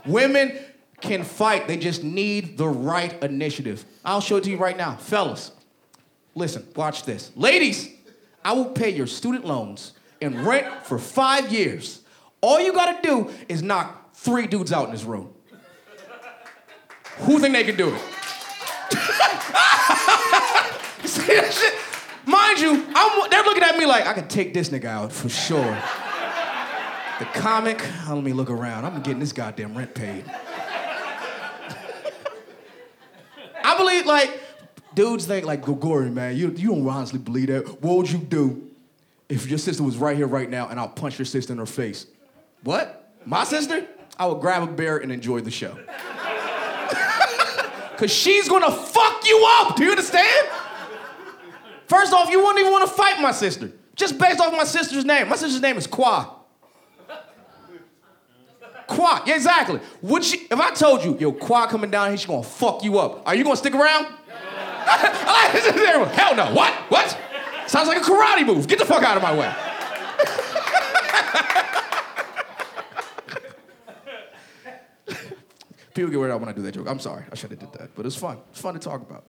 Women can fight. They just need the right initiative. I'll show it to you right now. Fellas, listen, watch this. Ladies, I will pay your student loans and rent for 5 years. All you gotta do is knock 3 dudes out in this room. Who think they can do it? See that shit? Mind you, they're looking at me like, I can take this nigga out for sure. The comic, let me look around. I'm getting this goddamn rent paid. I believe, like, dudes think, like, Gregori, man, you don't honestly believe that. What would you do if your sister was right here, right now, and I'll punch your sister in her face? What? My sister? I would grab a beer and enjoy the show. Because she's gonna fuck you up, do you understand? First off, you wouldn't even want to fight my sister. Just based off my sister's name. My sister's name is Qua. Qua, yeah, exactly. If I told you, yo, Qua coming down here, she's gonna fuck you up, are you gonna stick around? Hell no, what? What? Sounds like a karate move. Get the fuck out of my way. People get weirded out when I do that joke. I'm sorry, I should have did that, but it's fun. It's fun to talk about.